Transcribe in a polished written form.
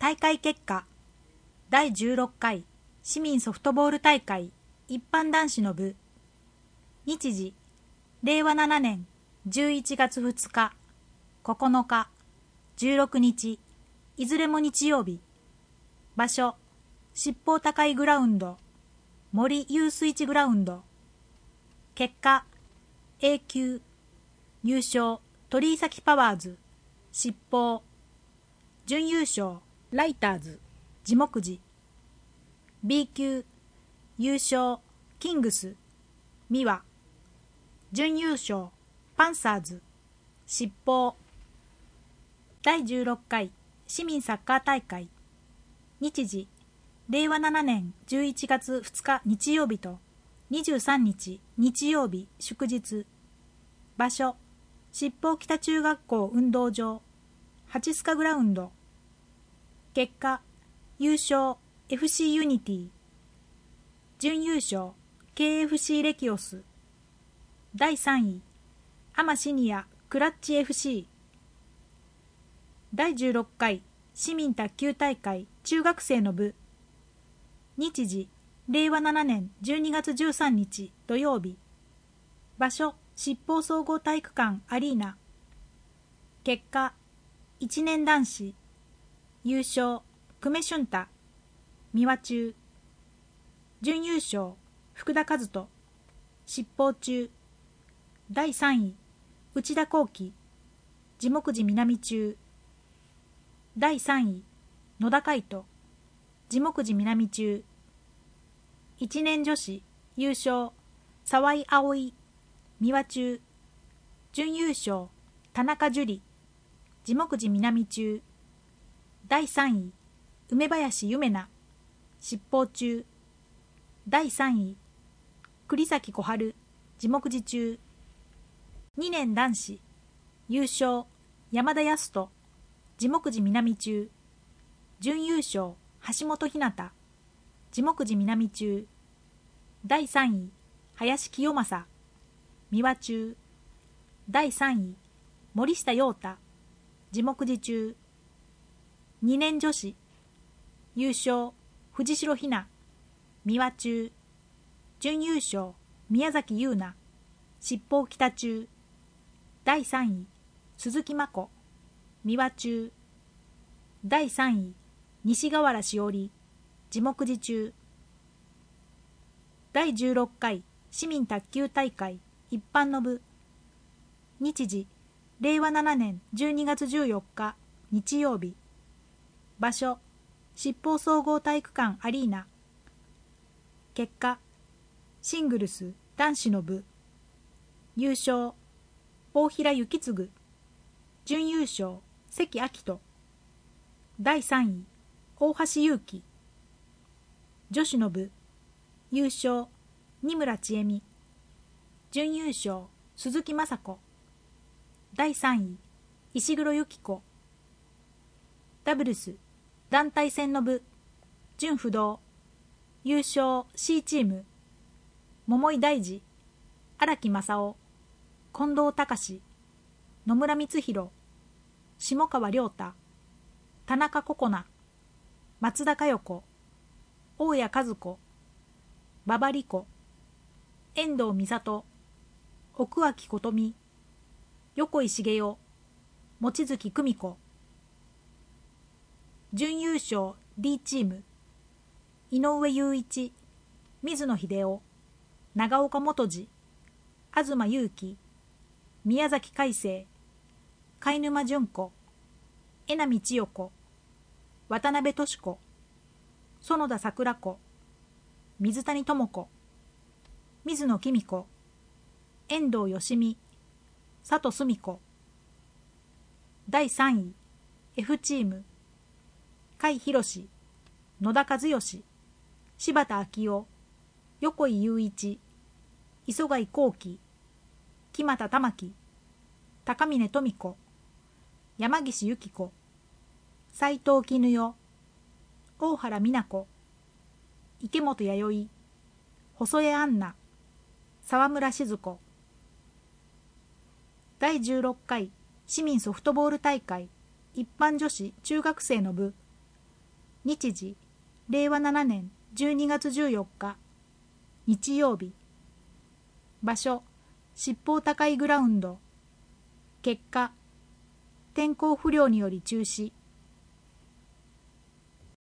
大会結果、第16回市民ソフトボール大会一般男子の部、日時、令和7年11月2日、9日、16日、いずれも日曜日。場所、七宝高いグラウンド、森ユースイチグラウンド。結果、A 級、優勝、鳥居崎パワーズ、七宝。準優勝、ライターズ、地木寺。B 級、優勝、キングス、三輪。準優勝、パンサーズ、七宝。第16回市民サッカー大会。日時、令和7年11月2日日曜日と23日日曜日祝日。場所、七宝北中学校運動場、八須賀グラウンド。結果、優勝、FC ユニティ。準優勝、KFC レキオス。第3位、アマシニアクラッチ FC。第16回市民卓球大会中学生の部。日時、令和7年12月13日土曜日。場所、七宝総合体育館アリーナ。結果、1年男子。優勝、久米俊太、三輪中。準優勝、福田和人、七宝中。第3位、内田幸輝、地木寺南中。第3位、野田海人、地木寺南中。1年女子、優勝、沢井葵、三輪中。準優勝、田中樹里、地木寺南中。第3位、梅林ゆめな、七宝中。第3位、栗崎小春、地木寺中。2年男子、優勝、山田康人、地木寺南中。準優勝、橋本ひなた、地木寺南中。第3位、林清正、三輪中。第3位、森下陽太、地木寺中。2年女子、優勝、藤代ひな、三輪中。準優勝、宮崎優奈、七宝北中。第3位、鈴木真子、三輪中。第3位、西河原しおり、地木寺中。第16回市民卓球大会一般の部。日時、令和7年12月14日日曜日。場所、七宝総合体育館アリーナ。結果、シングルス男子の部。優勝、大平幸次。準優勝、関明人。第3位、大橋祐希。女子の部。優勝、二村千恵美。準優勝、鈴木雅子。第3位、石黒由紀子。ダブルス団体戦の部。準不動。優勝 C チーム、桃井大二、荒木正夫、近藤隆、野村光弘、下川亮太、田中心菜、松田佳代子、大谷和子、馬場理子、遠藤美里、奥脇琴美、横井茂雄、望月久美子。準優勝 D チーム、井上雄一、水野秀夫、長岡元次、東祐樹、宮崎海星、貝沼純子、江波千代子、渡辺敏子、園田桜子、水谷智子、水野公子、遠藤芳美、佐藤澄子。第3位、F チーム、甲斐弘、野田和義、柴田昭夫、横井雄一、磯貝幸輝、木俣玉樹、高峰富子、山岸由紀子、斉藤絹代、大原美奈子、池本弥生、細江杏奈、沢村静子。第16回市民ソフトボール大会一般女子中学生の部。 日時令和7年12月14日日曜日。場所七宝高いグラウンド。結果天候不良により中止。